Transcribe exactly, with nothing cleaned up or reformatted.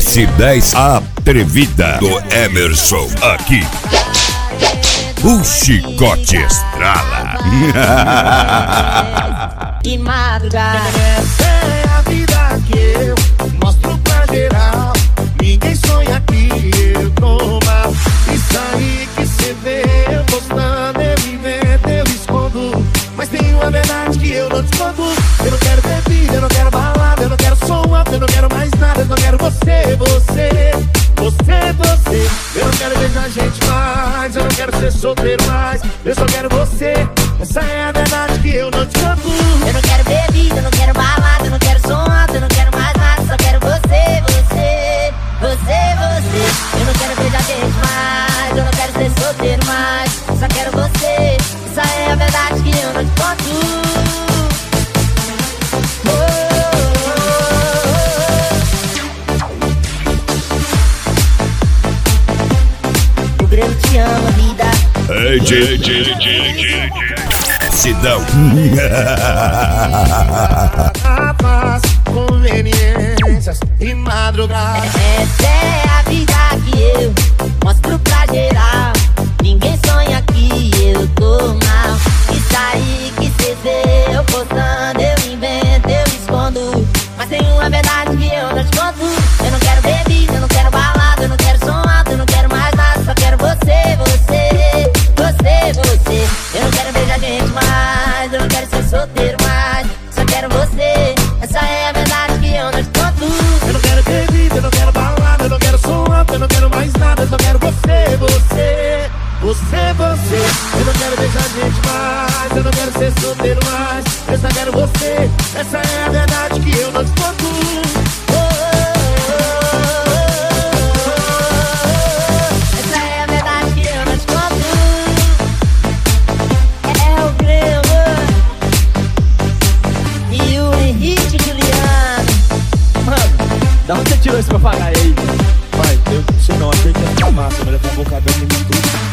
S dez Atrevida do Emerson. Aqui o chicote estrala. Que madrugada. Essa é a vida que eu mostro pra geral. Ninguém sonha aqui, eu tô mal. Isso aí que cê vê eu postando, eu invento, eu escondo. Mas tem uma verdade que eu não te conto. Eu não quero bebida, eu não quero balada, eu não quero som alto, eu não quero mais nada. Eu só quero você, você, você, você. Eu não quero beijar gente mais, eu não quero ser solteiro mais. Eu só quero você, essa é a verdade que eu não te conto. Eu não quero bebida, eu não quero balada, eu não quero som alto, eu não quero mais nada. Só quero você, você, você, você. Eu não quero beijar gente mais, eu não quero ser solteiro mais. Só quero você, essa é a verdade que eu não te conto. O Grêmio te ama, vida. Ei, G, G, G, G, Sidão. Paz, conveniências e madrugada. Essa é a vida que eu mostro pra geral. Ninguém sonha que eu tô mal. Isso aí que cê vê eu postando, eu invento, eu escondo. Mas tem uma verdade que eu não te conto. Eu não quero bebida, eu não quero balada, eu não quero som alto, eu não quero mais nada. Só quero você, você, você, você. Eu não quero beijar gente mais, eu não quero ser solteiro mais. Só quero você, essa é a verdade que eu não te conto. Eu não quero bebida, eu não quero balada, eu não quero som alto, eu não quero mais nada. Eu só quero você, você, você, você. Eu não quero beijar gente mais, eu não quero ser solteiro mais. Eu só quero você, essa é a verdade que eu não te conto. Essa é a verdade que eu não te conto. É o Grêmio e o Henrique Juliano. Mano, da onde você tirou esse papagaio aí? Pai, eu não sei não, achei que ia ficar massa, mas eu vou colocar bem no YouTube.